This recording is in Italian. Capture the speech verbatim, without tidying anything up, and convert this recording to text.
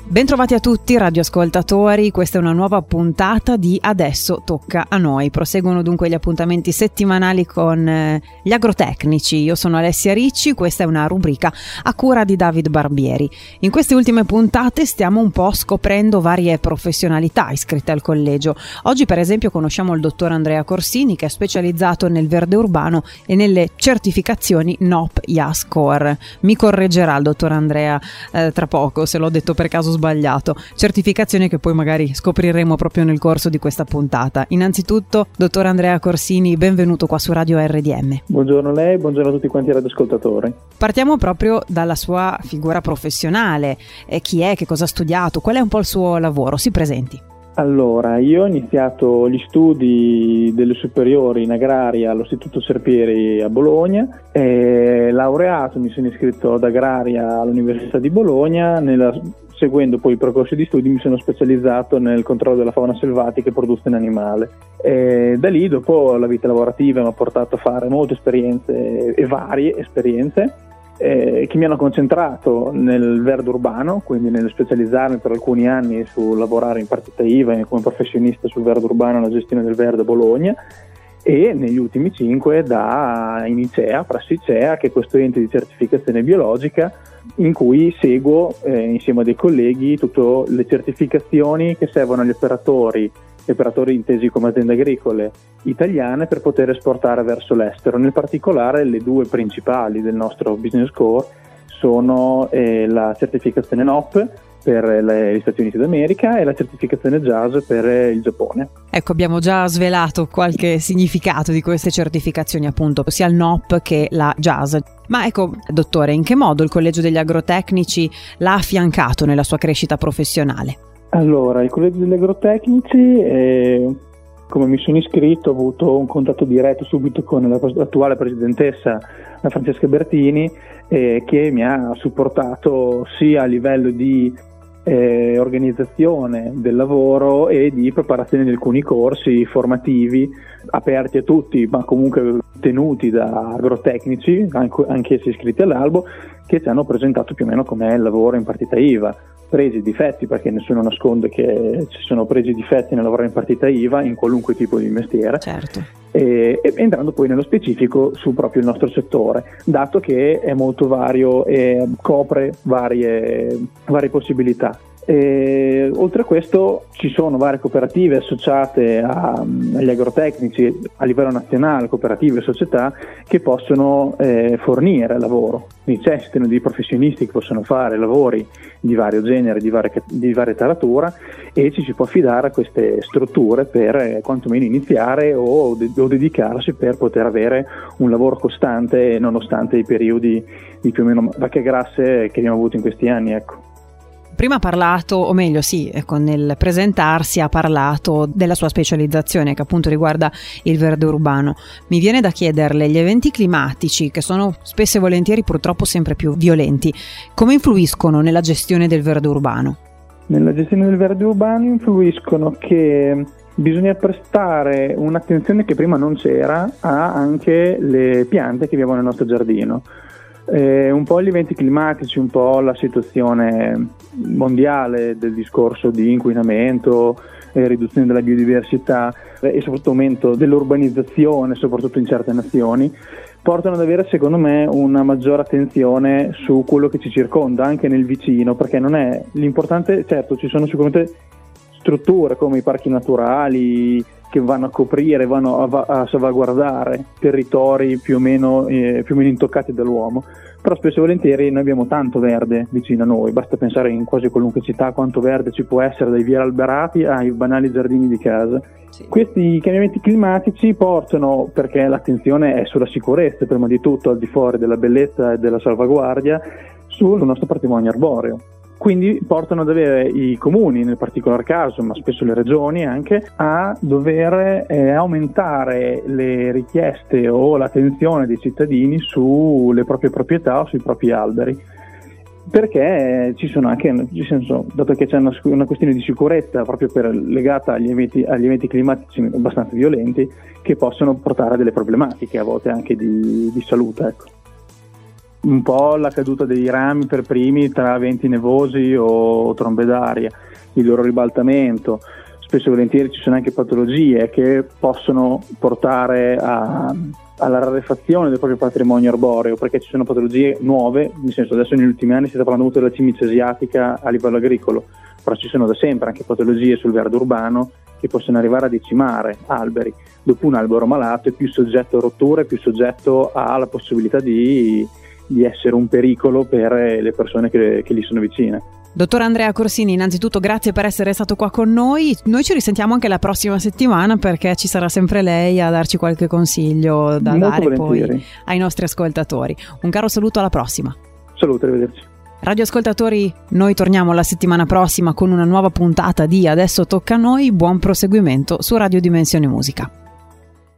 Bentrovati a tutti radioascoltatori, questa è una nuova puntata di Adesso tocca a noi. Proseguono dunque gli appuntamenti settimanali con eh, gli agrotecnici. Io sono Alessia Ricci, questa è una rubrica a cura di David Barbieri. In queste ultime puntate stiamo un po' scoprendo varie professionalità iscritte al collegio. Oggi per esempio conosciamo il dottor Andrea Corsini, che è specializzato nel verde urbano e nelle certificazioni N O P I A S Core. Mi correggerà il dottor Andrea eh, tra poco se l'ho detto per caso sbagliato, certificazioni che poi magari scopriremo proprio nel corso di questa puntata. Innanzitutto, dottor Andrea Corsini, benvenuto qua su Radio R D M. Buongiorno a lei, buongiorno a tutti quanti i radioascoltatori. Partiamo proprio dalla sua figura professionale. Eh, chi è, che cosa ha studiato, qual è un po' il suo lavoro? Si presenti. Allora, io ho iniziato gli studi delle superiori in agraria all'Istituto Serpieri a Bologna, e laureato mi sono iscritto ad agraria all'Università di Bologna. Nella, seguendo poi i percorsi di studi mi sono specializzato nel controllo della fauna selvatica e produzione animale. E da lì dopo la vita lavorativa mi ha portato a fare molte esperienze e varie esperienze Eh, che mi hanno concentrato nel verde urbano, quindi nel specializzarmi per alcuni anni su lavorare in partita I V A come professionista sul verde urbano e la gestione del verde a Bologna, e negli ultimi cinque da Inicea, Prassicea, che è questo ente di certificazione biologica in cui seguo eh, insieme a dei colleghi tutte le certificazioni che servono agli operatori operatori intesi come aziende agricole italiane per poter esportare verso l'estero. Nel particolare le due principali del nostro business core sono eh, la certificazione N O P per le, gli Stati Uniti d'America e la certificazione J A S per eh, il Giappone. Ecco, abbiamo già svelato qualche significato di queste certificazioni, appunto, sia il N O P che la J A S. Ma ecco, dottore, in che modo il Collegio degli Agrotecnici l'ha affiancato nella sua crescita professionale? Allora, il Collegio degli Agrotecnici, eh, come mi sono iscritto, ho avuto un contatto diretto subito con la, l'attuale presidentessa, la Francesca Bertini, eh, che mi ha supportato sia a livello di eh, organizzazione del lavoro e di preparazione di alcuni corsi formativi aperti a tutti, ma comunque tenuti da agrotecnici, anche essi iscritti all'albo, che ci hanno presentato più o meno com'è il lavoro in partita I V A. Presi difetti, perché nessuno nasconde che ci sono presi difetti nel lavorare in partita I V A in qualunque tipo di mestiere. Certo. E, e entrando poi nello specifico su proprio il nostro settore, dato che è molto vario e copre varie, varie possibilità. E, oltre a questo ci sono varie cooperative associate a, agli agrotecnici a livello nazionale, cooperative e società che possono eh, fornire lavoro, necessitano di professionisti che possono fare lavori di vario genere, di varia, di varia taratura, e ci si può affidare a queste strutture per eh, quantomeno iniziare o, de- o dedicarsi per poter avere un lavoro costante nonostante i periodi di più o meno vacche grasse che abbiamo avuto in questi anni, ecco. Prima ha parlato, o meglio sì, ecco, nel presentarsi ha parlato della sua specializzazione che appunto riguarda il verde urbano. Mi viene da chiederle, gli eventi climatici, che sono spesso e volentieri purtroppo sempre più violenti, come influiscono nella gestione del verde urbano? Nella gestione del verde urbano influiscono che bisogna prestare un'attenzione che prima non c'era a anche le piante che abbiamo nel nostro giardino. Eh, un po' gli eventi climatici, un po' la situazione mondiale del discorso di inquinamento, eh, riduzione della biodiversità eh, e soprattutto aumento dell'urbanizzazione, soprattutto in certe nazioni, portano ad avere secondo me una maggiore attenzione su quello che ci circonda, anche nel vicino, perché non è l'importante, certo ci sono sicuramente strutture come i parchi naturali che vanno a coprire, vanno a, a salvaguardare territori più o meno eh, più o meno intoccati dall'uomo, però spesso e volentieri noi abbiamo tanto verde vicino a noi, basta pensare in quasi qualunque città quanto verde ci può essere dai vie alberati ai banali giardini di casa. Sì. Questi cambiamenti climatici portano, perché l'attenzione è sulla sicurezza prima di tutto, al di fuori della bellezza e della salvaguardia, sul nostro patrimonio arboreo. Quindi portano ad avere i comuni, nel particolar caso, ma spesso le regioni anche, a dover eh, aumentare le richieste o l'attenzione dei cittadini sulle proprie proprietà o sui propri alberi. Perché ci sono anche, nel senso, dato che c'è una, una questione di sicurezza proprio per, legata agli eventi, agli eventi climatici abbastanza violenti, che possono portare a delle problematiche, a volte anche di, di salute, ecco. un po' la caduta dei rami per primi tra venti nevosi o trombe d'aria, il loro ribaltamento. Spesso e volentieri ci sono anche patologie che possono portare a, alla rarefazione del proprio patrimonio arboreo, perché ci sono patologie nuove, nel senso adesso negli ultimi anni si sta parlando molto della cimice asiatica a livello agricolo, però ci sono da sempre anche patologie sul verde urbano che possono arrivare a decimare alberi. Dopo un albero malato è più soggetto a rotture, più soggetto alla possibilità di, di essere un pericolo per le persone che, che gli sono vicine. Dottor Andrea Corsini, innanzitutto grazie per essere stato qua con noi. Noi ci risentiamo anche la prossima settimana, perché ci sarà sempre lei a darci qualche consiglio da Molto dare volentieri. Poi ai nostri ascoltatori. Un caro saluto, alla prossima. Salute, arrivederci. Radioascoltatori, noi torniamo la settimana prossima con una nuova puntata di Adesso tocca a noi. Buon proseguimento su Radio Dimensione Musica.